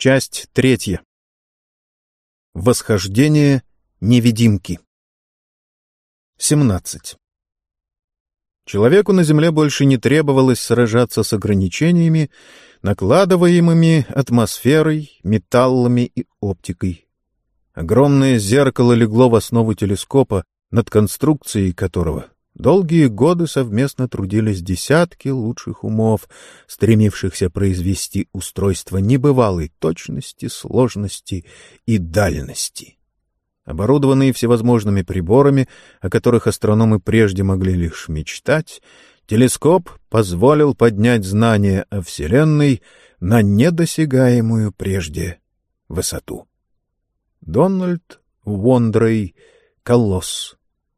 Часть 3. Восхождение невидимки. 17. Человеку на Земле больше не требовалось сражаться с ограничениями, накладываемыми атмосферой, металлами и оптикой. Огромное зеркало легло в основу телескопа, над конструкцией которого долгие годы совместно трудились десятки лучших умов, стремившихся произвести устройство небывалой точности, сложности и дальности. Оборудованный всевозможными приборами, о которых астрономы прежде могли лишь мечтать, телескоп позволил поднять знания о Вселенной на недосягаемую прежде высоту. Дональд Уондрей Колосс,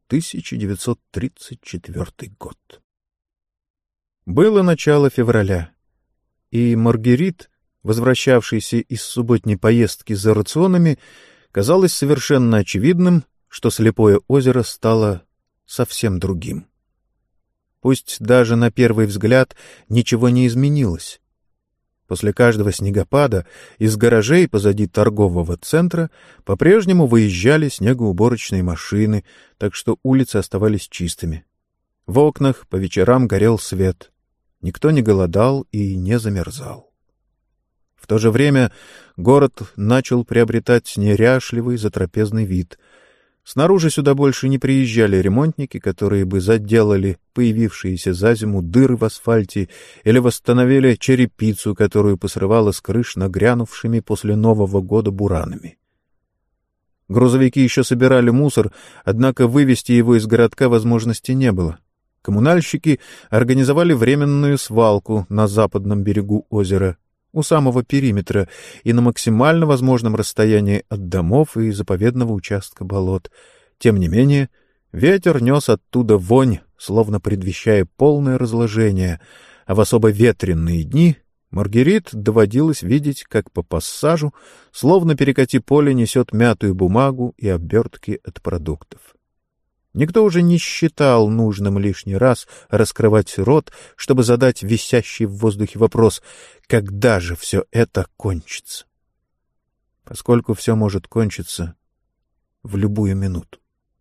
1934 год. Было начало февраля, и Маргерит, возвращавшийся из субботней поездки за рационами, казалось совершенно очевидным, что слепое озеро стало совсем другим. Пусть даже на первый взгляд ничего не изменилось. После каждого снегопада из гаражей позади торгового центра по-прежнему выезжали снегоуборочные машины, так что улицы оставались чистыми. В окнах по вечерам горел свет. Никто не голодал и не замерзал. В то же время город начал приобретать неряшливый затрапезный вид. Снаружи сюда больше не приезжали ремонтники, которые бы заделали появившиеся за зиму дыры в асфальте или восстановили черепицу, которую посрывало с крыш нагрянувшими после Нового года буранами. Грузовики еще собирали мусор, однако вывезти его из городка возможности не было. Коммунальщики организовали временную свалку на западном берегу озера, у самого периметра и на максимально возможном расстоянии от домов и заповедного участка болот. Тем не менее, ветер нес оттуда вонь, словно предвещая полное разложение, а в особо ветреные дни Маргерит доводилось видеть, как по пассажу, словно перекати поле, несет мятую бумагу и обертки от продуктов. Никто уже не считал нужным лишний раз раскрывать рот, чтобы задать висящий в воздухе вопрос: когда же все это кончится? Поскольку все может кончиться в любую минуту.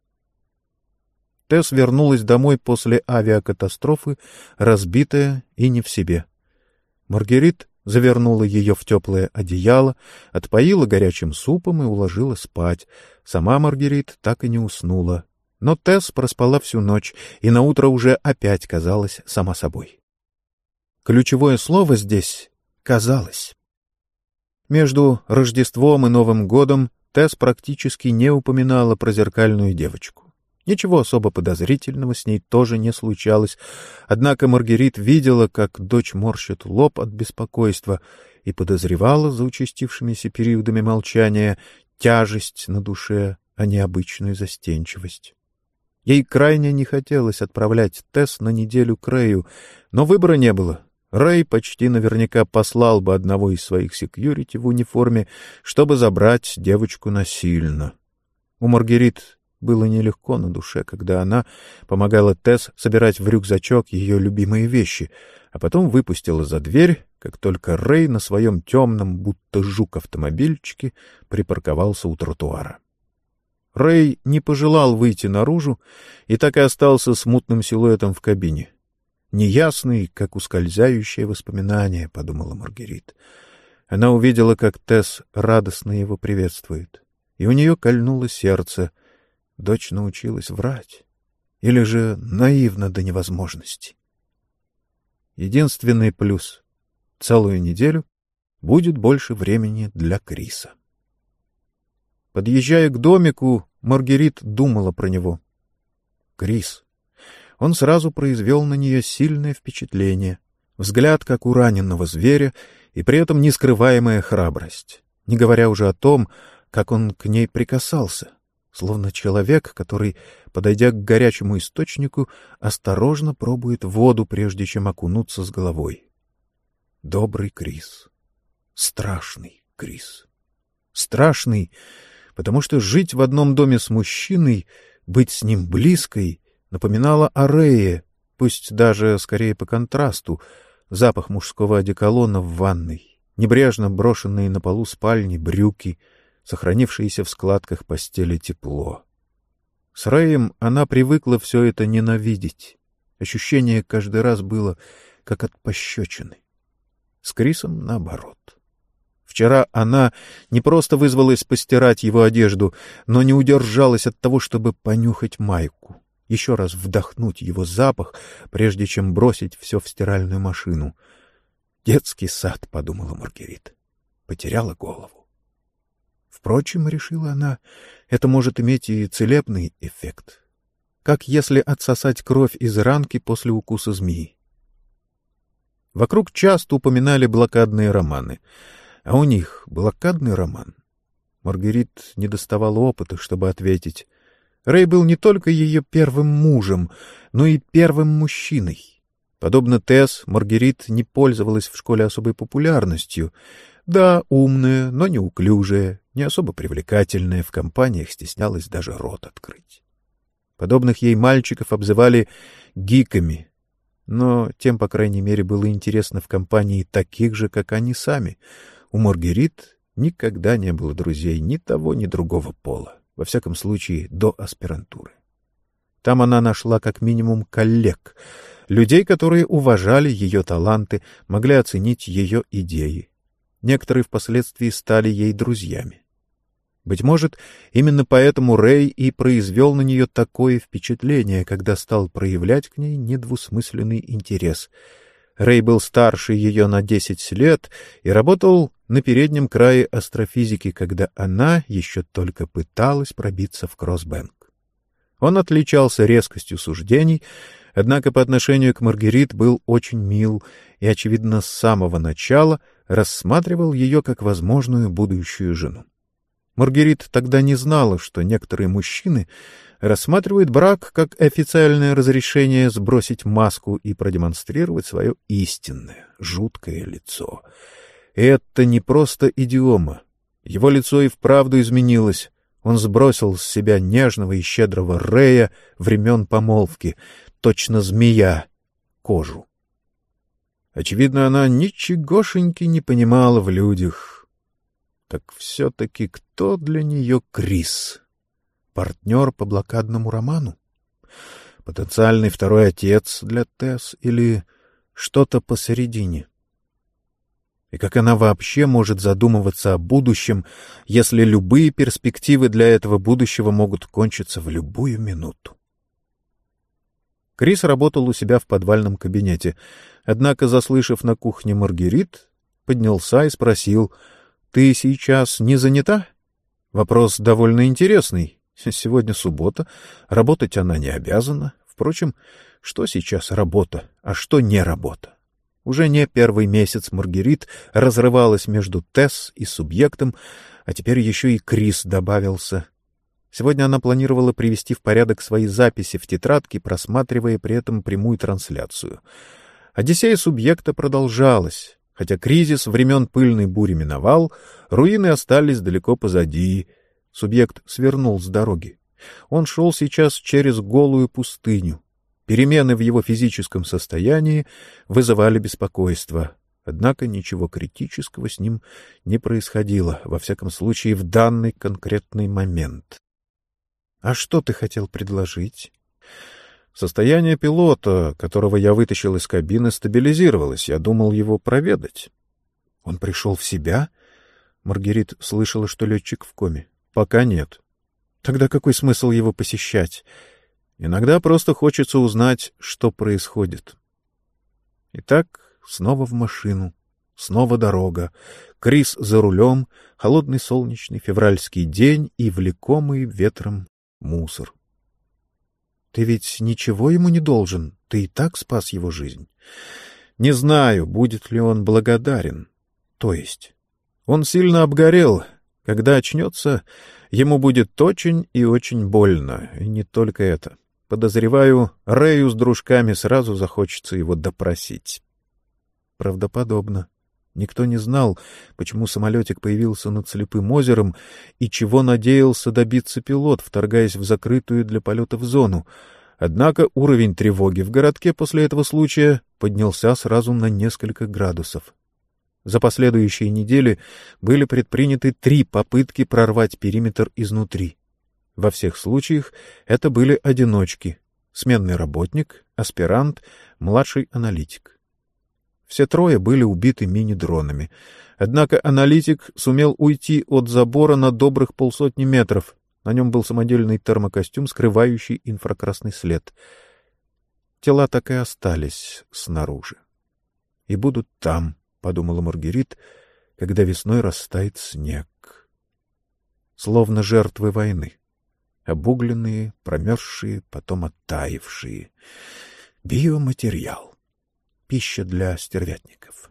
Тесс вернулась домой после авиакатастрофы, разбитая и не в себе. Маргерит завернула ее в теплое одеяло, отпоила горячим супом и уложила спать. Сама Маргерит так и не уснула. Но Тесс проспала всю ночь, и наутро уже опять казалась сама собой. Ключевое слово здесь — «казалось». Между Рождеством и Новым годом Тесс практически не упоминала про зеркальную девочку. Ничего особо подозрительного с ней тоже не случалось, однако Маргерит видела, как дочь морщит лоб от беспокойства, и подозревала за участившимися периодами молчания тяжесть на душе, а не обычную застенчивость. Ей крайне не хотелось отправлять Тесс на неделю к Рэю, но выбора не было. Рэй почти наверняка послал бы одного из своих секьюрити в униформе, чтобы забрать девочку насильно. У Маргерит было нелегко на душе, когда она помогала Тесс собирать в рюкзачок ее любимые вещи, а потом выпустила за дверь, как только Рэй на своем темном, будто жук, автомобильчике припарковался у тротуара. Рэй не пожелал выйти наружу и так и остался смутным силуэтом в кабине. «Неясный, как ускользающее воспоминание», — подумала Маргерит. Она увидела, как Тесс радостно его приветствует, и у нее кольнуло сердце. Дочь научилась врать. Или же наивна до невозможности. Единственный плюс — целую неделю будет больше времени для Криса. Подъезжая к домику, Маргерит думала про него. Крис. Он сразу произвел на нее сильное впечатление. Взгляд, как у раненого зверя, и при этом нескрываемая храбрость. Не говоря уже о том, как он к ней прикасался, словно человек, который, подойдя к горячему источнику, осторожно пробует воду, прежде чем окунуться с головой. Добрый Крис. Страшный Крис. Страшный, потому что жить в одном доме с мужчиной, быть с ним близкой, напоминало о Рее, пусть даже скорее по контрасту, запах мужского одеколона в ванной, небрежно брошенные на полу спальни брюки, сохранившееся в складках постели тепло. С Рэем она привыкла все это ненавидеть. Ощущение каждый раз было как от пощечины. С Крисом наоборот. Вчера она не просто вызвалась постирать его одежду, но не удержалась от того, чтобы понюхать майку, еще раз вдохнуть его запах, прежде чем бросить все в стиральную машину. «Детский сад», — подумала Маргерит. Потеряла голову. Впрочем, решила она, это может иметь и целебный эффект. Как если отсосать кровь из ранки после укуса змеи. Вокруг часто упоминали блокадные романы. А у них блокадный роман? Маргерит не доставала опыта, чтобы ответить. Рэй был не только ее первым мужем, но и первым мужчиной. Подобно Тесс, Маргерит не пользовалась в школе особой популярностью. Да, умная, но неуклюжая, не особо привлекательная, в компаниях стеснялась даже рот открыть. Подобных ей мальчиков обзывали гиками, но тем, по крайней мере, было интересно в компании таких же, как они сами. У Маргерит никогда не было друзей ни того, ни другого пола, во всяком случае, до аспирантуры. Там она нашла как минимум коллег, людей, которые уважали ее таланты, могли оценить ее идеи. Некоторые впоследствии стали ей друзьями. Быть может, именно поэтому Рэй и произвел на нее такое впечатление, когда стал проявлять к ней недвусмысленный интерес. Рэй был старше ее на 10 лет и работал на переднем крае астрофизики, когда она еще только пыталась пробиться в Кроссбэнк. Он отличался резкостью суждений, однако по отношению к Маргерит был очень мил и, очевидно, с самого начала рассматривал ее как возможную будущую жену. Маргерит тогда не знала, что некоторые мужчины рассматривают брак как официальное разрешение сбросить маску и продемонстрировать свое истинное, жуткое лицо. И это не просто идиома. Его лицо и вправду изменилось. Он сбросил с себя нежного и щедрого Рэя времен помолвки, точно змея, кожу. Очевидно, она ничегошеньки не понимала в людях. Так все-таки кто для нее Крис? Партнер по блокадному роману? Потенциальный второй отец для Тесс или что-то посередине? И как она вообще может задумываться о будущем, если любые перспективы для этого будущего могут кончиться в любую минуту? Крис работал у себя в подвальном кабинете, однако, заслышав на кухне Маргерит, поднялся и спросил: «Ты сейчас не занята?» Вопрос довольно интересный. Сегодня суббота, работать она не обязана. Впрочем, что сейчас работа, а что не работа? Уже не первый месяц Маргерит разрывалась между Тесс и субъектом, а теперь еще и Крис добавился. Сегодня она планировала привести в порядок свои записи в тетрадке, просматривая при этом прямую трансляцию. Одиссея субъекта продолжалась. Хотя кризис времен пыльной бури миновал, руины остались далеко позади. Субъект свернул с дороги. Он шел сейчас через голую пустыню. Перемены в его физическом состоянии вызывали беспокойство. Однако ничего критического с ним не происходило, во всяком случае в данный конкретный момент. — А что ты хотел предложить? Состояние пилота, которого я вытащил из кабины, стабилизировалось. Я думал его проведать. Он пришел в себя? Маргерит слышала, что летчик в коме. Пока нет. Тогда какой смысл его посещать? Иногда просто хочется узнать, что происходит. Итак, снова в машину. Снова дорога. Крис за рулем, холодный солнечный февральский день и влекомый ветром мусор. Ты ведь ничего ему не должен, ты и так спас его жизнь. Не знаю, будет ли он благодарен. То есть, он сильно обгорел. Когда очнется, ему будет очень и очень больно. И не только это. Подозреваю, Рэю с дружками сразу захочется его допросить. Правдоподобно. Никто не знал, почему самолетик появился над Слепым озером и чего надеялся добиться пилот, вторгаясь в закрытую для полетов зону. Однако уровень тревоги в городке после этого случая поднялся сразу на несколько градусов. За последующие недели были предприняты 3 попытки прорвать периметр изнутри. Во всех случаях это были одиночки: сменный работник, аспирант, младший аналитик. Все 3 были убиты мини-дронами. Однако аналитик сумел уйти от забора на добрых 50 метров. На нем был самодельный термокостюм, скрывающий инфракрасный след. Тела так и остались снаружи. И будут там, — подумала Маргерит, — когда весной растает снег. Словно жертвы войны. Обугленные, промерзшие, потом оттаившие. Биоматериал. Пища для стервятников.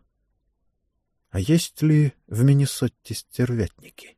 А есть ли в Миннесоте стервятники?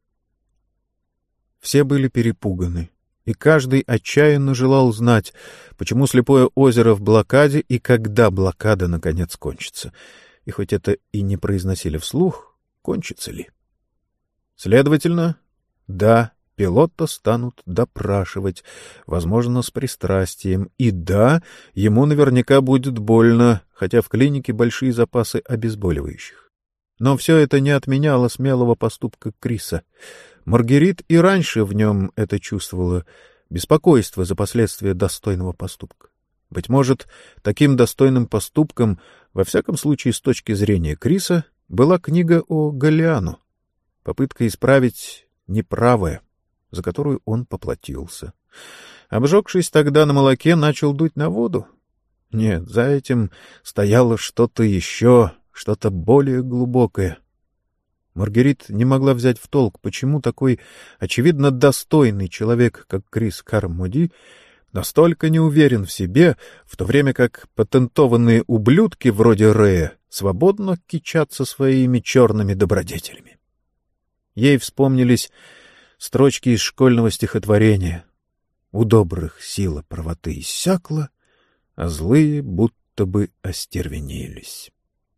Все были перепуганы, и каждый отчаянно желал знать, почему Слепое озеро в блокаде и когда блокада наконец кончится. И хоть это и не произносили вслух, кончится ли? Следовательно, да, пилота станут допрашивать, возможно, с пристрастием. И да, ему наверняка будет больно, хотя в клинике большие запасы обезболивающих. Но все это не отменяло смелого поступка Криса. Маргерит и раньше в нем это чувствовала, беспокойство за последствия достойного поступка. Быть может, таким достойным поступком, во всяком случае с точки зрения Криса, была книга о Галлиано, попытка исправить неправое, за которую он поплатился. Обжегшись тогда на молоке, начал дуть на воду? Нет, за этим стояло что-то еще, что-то более глубокое. Маргерит не могла взять в толк, почему такой очевидно достойный человек, как Крис Кармоди, настолько не уверен в себе, в то время как патентованные ублюдки вроде Рэя свободно кичатся своими черными добродетелями. Ей вспомнились строчки из школьного стихотворения: «У добрых сила правоты иссякла, а злые будто бы остервенелись».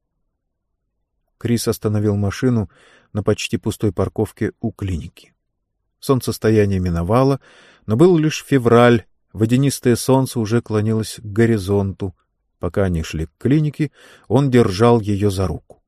Крис остановил машину на почти пустой парковке у клиники. Солнцестояние миновало, но был лишь февраль, водянистое солнце уже клонилось к горизонту. Пока они шли к клинике, он держал ее за руку.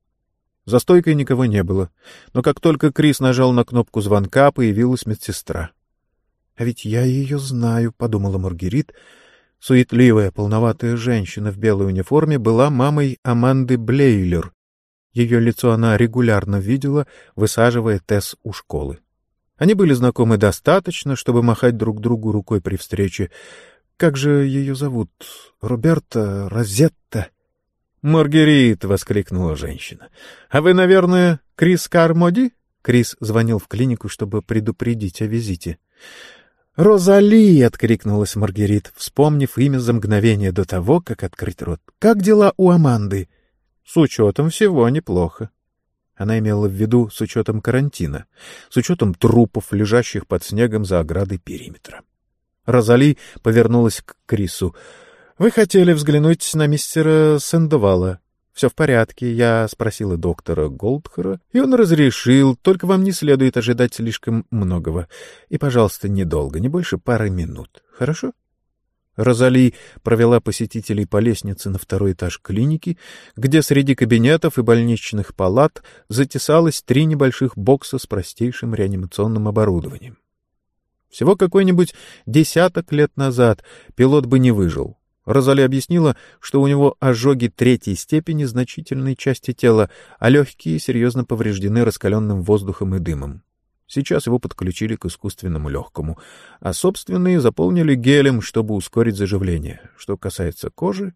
За стойкой никого не было, но как только Крис нажал на кнопку звонка, появилась медсестра. — А ведь я ее знаю, — подумала Маргерит. Суетливая, полноватая женщина в белой униформе была мамой Аманды Блейлер. Ее лицо она регулярно видела, высаживая Тесс у школы. Они были знакомы достаточно, чтобы махать друг другу рукой при встрече. Как же ее зовут? Роберта? Розетта? «Маргерит!» — воскликнула женщина. «А вы, наверное, Крис Кармоди?» Крис звонил в клинику, чтобы предупредить о визите. «Розали!» — откликнулась Маргерит, вспомнив имя за мгновение до того, как открыть рот. «Как дела у Аманды?» «С учетом всего неплохо». Она имела в виду с учетом карантина, с учетом трупов, лежащих под снегом за оградой периметра. Розали повернулась к Крису. «Вы хотели взглянуть на мистера Сэндовала?» «Все в порядке. Я спросила доктора Голдхера, и он разрешил, только вам не следует ожидать слишком многого. И, пожалуйста, недолго, не больше пары минут. Хорошо?» Розали провела посетителей по лестнице на 2-й этаж клиники, где среди кабинетов и больничных палат затесалось 3 небольших бокса с простейшим реанимационным оборудованием. Всего какой-нибудь 10 лет назад пилот бы не выжил. Розали объяснила, что у него ожоги 3-й степени значительной части тела, а легкие серьезно повреждены раскаленным воздухом и дымом. Сейчас его подключили к искусственному легкому, а собственные заполнили гелем, чтобы ускорить заживление. Что касается кожи...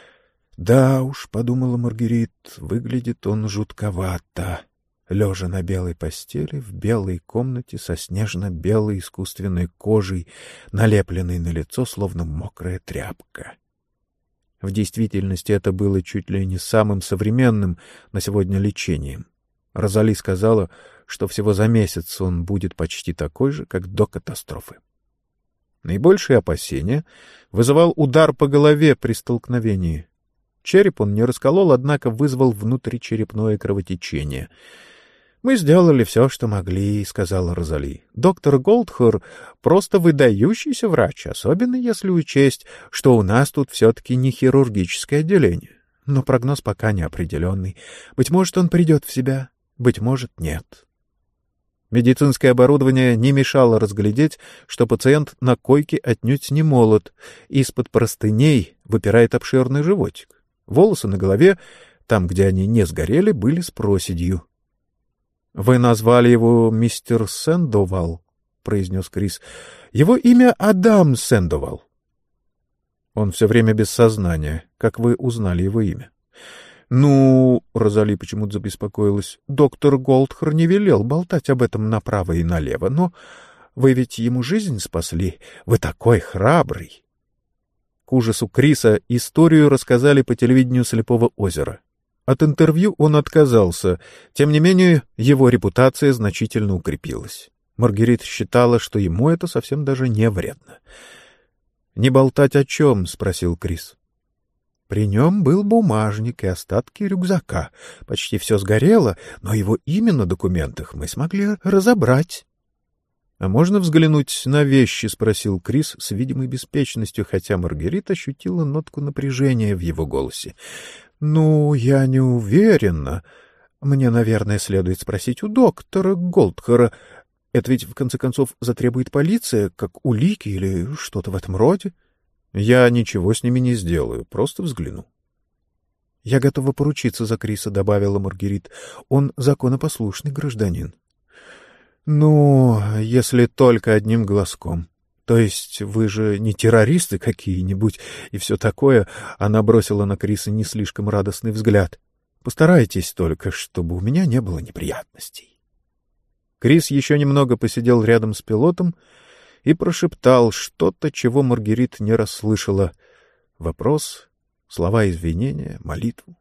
Да уж, — подумала Маргерит, — выглядит он жутковато, лежа на белой постели в белой комнате со снежно-белой искусственной кожей, налепленной на лицо, словно мокрая тряпка. В действительности это было чуть ли не самым современным на сегодня лечением. Розали сказала, что всего за месяц он будет почти такой же, как до катастрофы. Наибольшие опасения вызывал удар по голове при столкновении. Череп он не расколол, однако вызвал внутричерепное кровотечение. «Мы сделали все, что могли», — сказала Розали. «Доктор Голдхер просто выдающийся врач, особенно если учесть, что у нас тут все-таки не хирургическое отделение. но прогноз пока неопределенный. Быть может, он придет в себя, быть может, нет. Медицинское оборудование не мешало разглядеть, что пациент на койке отнюдь не молод, из-под простыней выпирает обширный животик. Волосы на голове, там, где они не сгорели, были с проседью. — Вы назвали его мистер Сэндовал, — произнес Крис. — Его имя Адам Сэндовал. — Он все время без сознания. Как вы узнали его имя? — Ну, — Розали почему-то забеспокоилась, — доктор Голдхер не велел болтать об этом направо и налево, но вы ведь ему жизнь спасли. Вы такой храбрый. К ужасу Криса историю рассказали по телевидению «Слепого озера». От интервью он отказался, тем не менее его репутация значительно укрепилась. Маргерит считала, что ему это совсем даже не вредно. — Не болтать о чем? — спросил Крис. — При нем был бумажник и остатки рюкзака. Почти все сгорело, но его имя на документах мы смогли разобрать. — А можно взглянуть на вещи? — спросил Крис с видимой беспечностью, хотя Маргерит ощутила нотку напряжения в его голосе. — Ну, я не уверена. Мне, наверное, следует спросить у доктора Голдхера. Это ведь, в конце концов, затребует полиция, как улики или что-то в этом роде. Я ничего с ними не сделаю, просто взгляну. — Я готова поручиться за Криса, — добавила Маргерит. — Он законопослушный гражданин. — Ну, если только одним глазком. То есть вы же не террористы какие-нибудь и все такое. Она бросила на Криса не слишком радостный взгляд. Постарайтесь только, чтобы у меня не было неприятностей. Крис еще немного посидел рядом с пилотом и прошептал что-то, чего Маргерит не расслышала. Вопрос, слова извинения, молитву.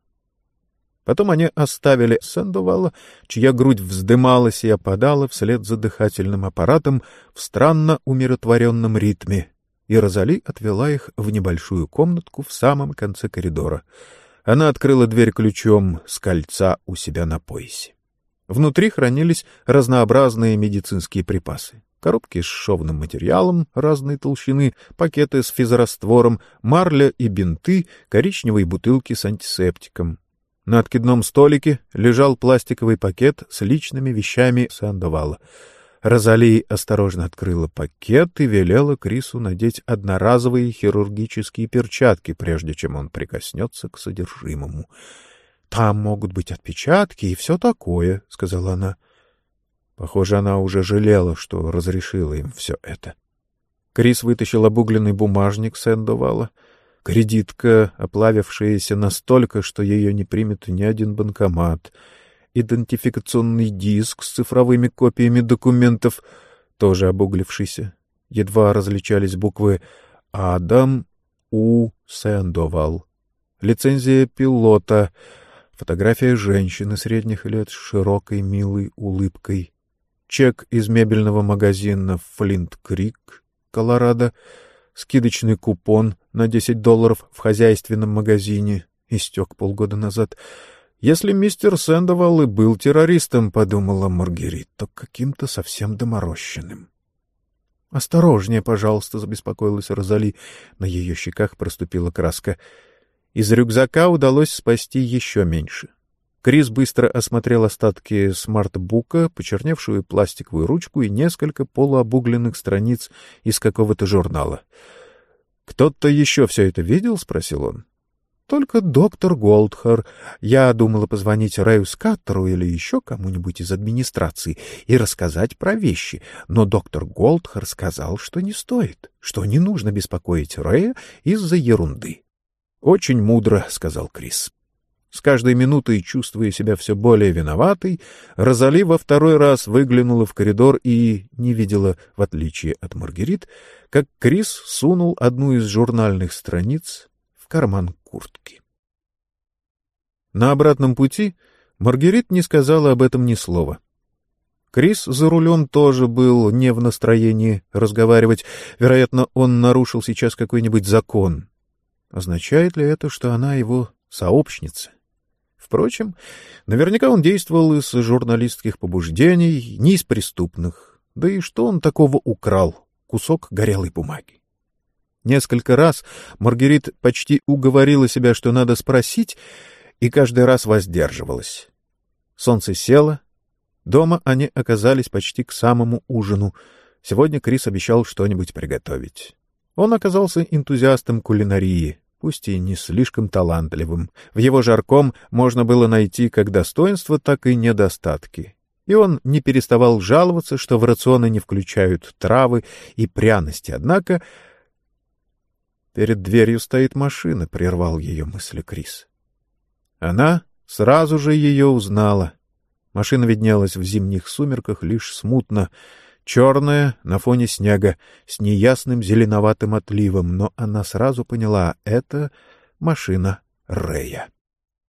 Потом они оставили Сэндовала, чья грудь вздымалась и опадала вслед за дыхательным аппаратом в странно умиротворенном ритме, и Розали отвела их в небольшую комнатку в самом конце коридора. Она открыла дверь ключом с кольца у себя на поясе. Внутри хранились разнообразные медицинские припасы. Коробки с шовным материалом разной толщины, пакеты с физраствором, марля и бинты, коричневые бутылки с антисептиком. На откидном столике лежал пластиковый пакет с личными вещами Сэндовала. Розали осторожно открыла пакет и велела Крису надеть одноразовые хирургические перчатки, прежде чем он прикоснется к содержимому. — Там могут быть отпечатки и все такое, — сказала она. Похоже, она уже жалела, что разрешила им все это. Крис вытащил обугленный бумажник Сэндовала. Кредитка, оплавившаяся настолько, что ее не примет ни один банкомат. Идентификационный диск с цифровыми копиями документов, тоже обуглившийся. Едва различались буквы «Адам У. Сэндовал». Лицензия пилота. Фотография женщины средних лет с широкой милой улыбкой. Чек из мебельного магазина «Флинт-Крик», Колорадо. Скидочный купон на $10 в хозяйственном магазине истек полгода назад. Если мистер Сэндовал и был террористом, подумала Маргерит, то каким-то совсем доморощенным. — Осторожнее, пожалуйста, — забеспокоилась Розали. На ее щеках проступила краска. Из рюкзака удалось спасти еще меньше. Крис быстро осмотрел остатки смарт-бука, почерневшую пластиковую ручку и несколько полуобугленных страниц из какого-то журнала. — Кто-то еще все это видел? — спросил он. — Только доктор Голдхер. Я думала позвонить Рэю Скаттеру или еще кому-нибудь из администрации и рассказать про вещи, но доктор Голдхер сказал, что не стоит, что не нужно беспокоить Рэя из-за ерунды. — Очень мудро, — сказал Крис. С каждой минутой, чувствуя себя все более виноватой, Розали во второй раз выглянула в коридор и не видела, в отличие от Маргерит, как Крис сунул одну из журнальных страниц в карман куртки. На обратном пути Маргерит не сказала об этом ни слова. Крис за рулем тоже был не в настроении разговаривать. Вероятно, он нарушил сейчас какой-нибудь закон. Означает ли это, что она его сообщница? Впрочем, наверняка он действовал из журналистских побуждений, не из преступных. Да и что он такого украл? Кусок горелой бумаги. Несколько раз Маргерит почти уговорила себя, что надо спросить, и каждый раз воздерживалась. Солнце село. Дома они оказались почти к самому ужину. Сегодня Крис обещал что-нибудь приготовить. Он оказался энтузиастом кулинарии, пусть и не слишком талантливым. В его жарком можно было найти как достоинства, так и недостатки. И он не переставал жаловаться, что в рационы не включают травы и пряности. Однако перед дверью стоит машина, — прервал ее мысли Крис. Она сразу же ее узнала. Машина виднелась в зимних сумерках лишь смутно, черная на фоне снега, с неясным зеленоватым отливом, но она сразу поняла — это машина Рэя.